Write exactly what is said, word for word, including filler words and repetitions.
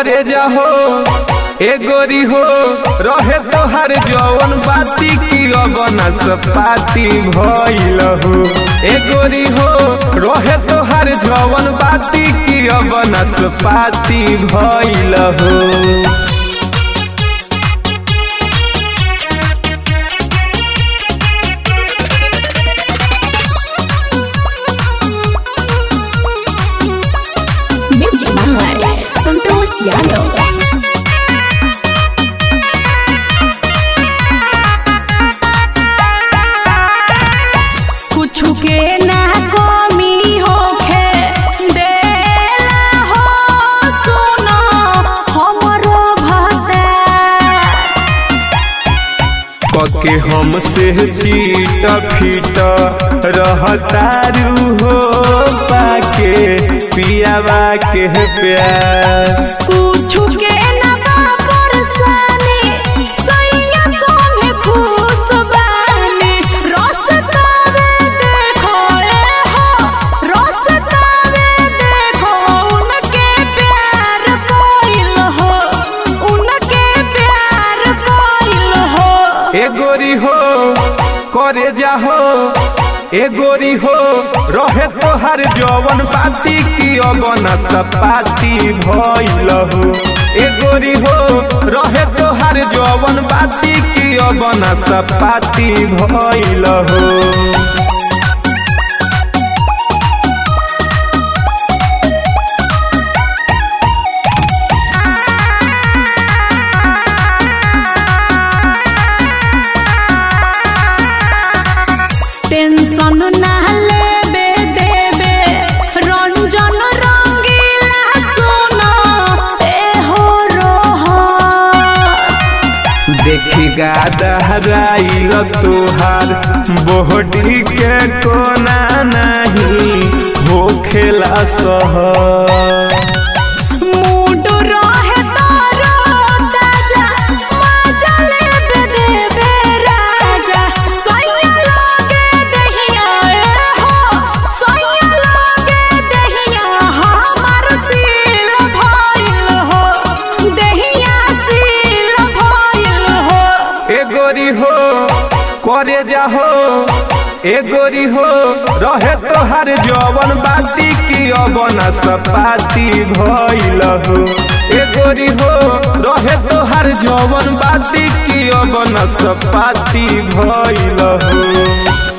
करे जाहो ए गोरी हो रहे तोहर जवन बाती की अबना सपाती भइल हो। ए गोरी हो रहे तोहर जवन बाती की अबना सपाती भइल हो। संतोष यादव कुछ के ना कमी होखे देला हो सुनो हमरो भता पके हमसे चीट फीट रहतारू हो पाके पियावा के प्यार। कुछ के ना परेशानी सैया संगे खुश बानी रसतावे देखो ए हो रसतावे देखो उनके प्यार कोइल हो उनके प्यार कोइल हो। ए गोरी हो करे जाहो ए गोरी हो रहे तोहर जवन बाती की अबना सपाती भइल हो। ए गोरी हो रहे तोहर जवन बाती की अबना सपाती भइल हो। टेंशन ना लेबे देबे रंजन रंगीला सुनो ए हो रोहा देखी गादहराइल तोहार बोहडी के कोना नहीं हो खेला सह मूड रहे तारो ताजा मजा लेबे देबे राजा सोया लागे दहिया ए हो सोया लागे दहिया हमार सील भइल हो दहिया सील भइल हो। ए गोरी हो करे जाहो ए गोरी हो रहे तोहर जवन बाती की अबना सपाती भइल हो। ए गोरी हो रहे तोहर जवन बाती की अबना सपाती भइल हो।